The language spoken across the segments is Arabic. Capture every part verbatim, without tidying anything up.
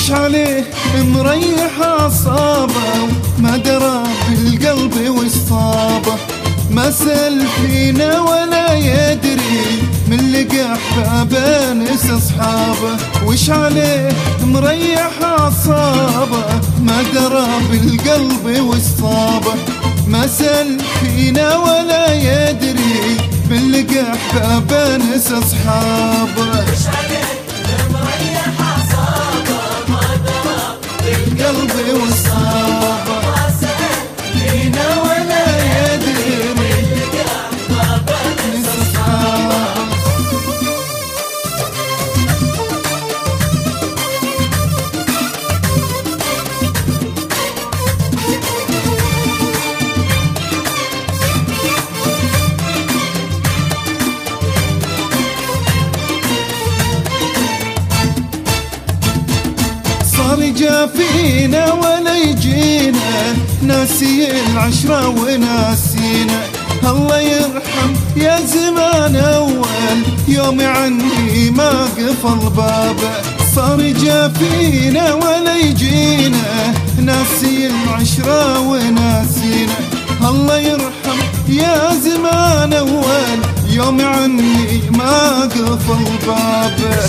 وش عليه مريح أعصابه ما درى بالقلب وش صابه، ما سل فينا ولا يدري من لقى أحبابه نسى أصحابه. وش عليه مريح أعصابه ما درى بالقلب وش صابه، ما سل فينا ولا يدري من لقى أحبابه نسى أصحابه. وش عليه مريح أعصابه ما درى بالقلب وش صابه، ما سل فينا ولا يدري من لقى أحبابه نسى أصحابه. صار جافينا ولا يجينا ناسي العشرة وناسينا. الله يرحم يا زمان أول يوم عني ما قفل بابه، صار جافينا ولا يجينا ناسي العشرة وناسينا. الله يرحم يا زمان أول يوم عني ما قفل بابه.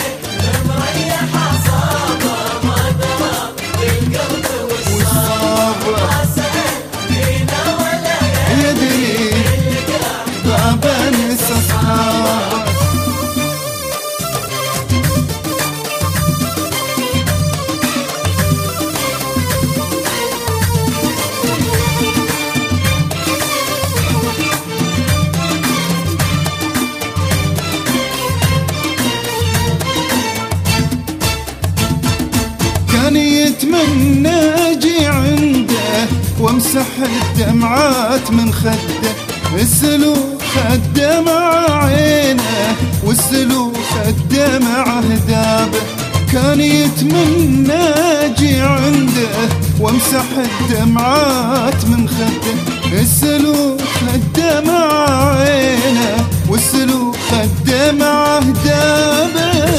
كان يتمنى اجي عنده وامسح الدمعات من خده، السلو خده مع عينه والسلو خده مع هدابه. كان يتمنى اجي عنده وامسح الدمعات من خده، السلو خده مع عينه والسلو خده مع هدابه.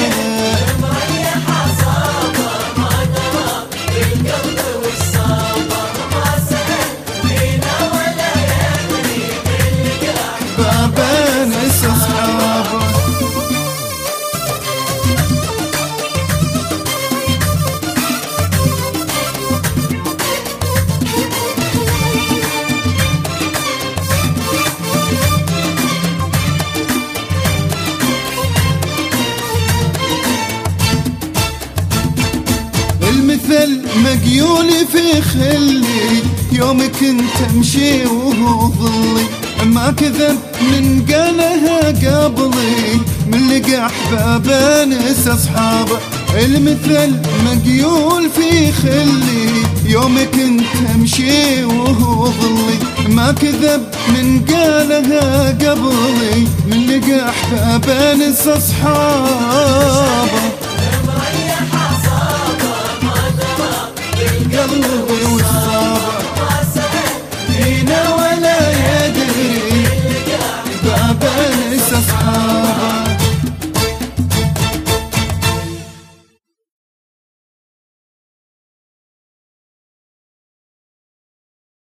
المثل مقيولي في خلي يوم كنت امشي وهو ظلي، ما كذب من قالها قبلي من لقى احبابه نسى اصحابه. المثل مقيول في خلي يوم كنت امشي وهو ظلي، ما كذب من قالها قبلي من لقى احبابه نسى اصحابه.